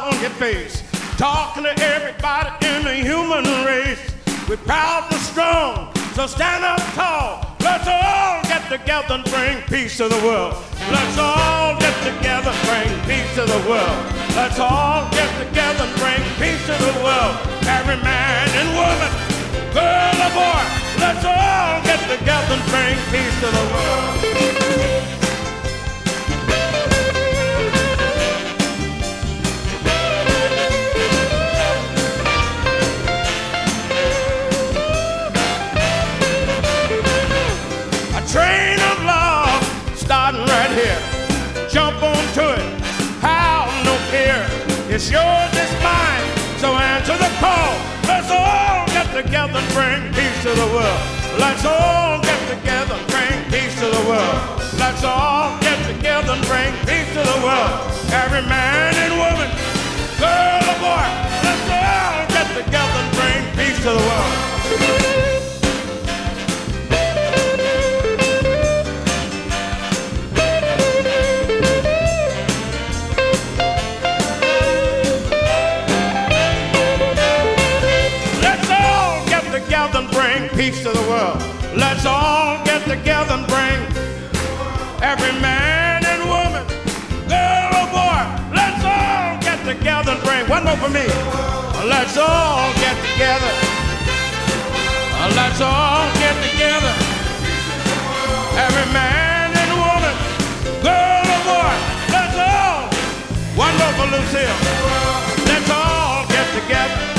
on your face, talking to everybody in the human race. We're proud and strong, so stand up tall. Let's all get together and bring peace to the world. Let's all get together and bring peace to the world. Let's all get together and bring peace to the world. Every man and woman, girl or boy, let's all get together and bring peace to the world. Train of love starting right here. Jump onto it, howl no fear. It's yours, it's mine, so answer the call. Let's all get together and bring peace to the world. Let's all get together and bring peace to the world. Let's all get together and bring peace to the world. Every man and woman, girl or boy, let's all get together and bring peace to the world. And bring peace to the world. Let's all get together and bring every man and woman, girl or boy. Let's all get together and bring one more for me. Let's all get together. Let's all get together. Every man and woman, girl or boy. Let's all. One more for Lucille. Let's all get together.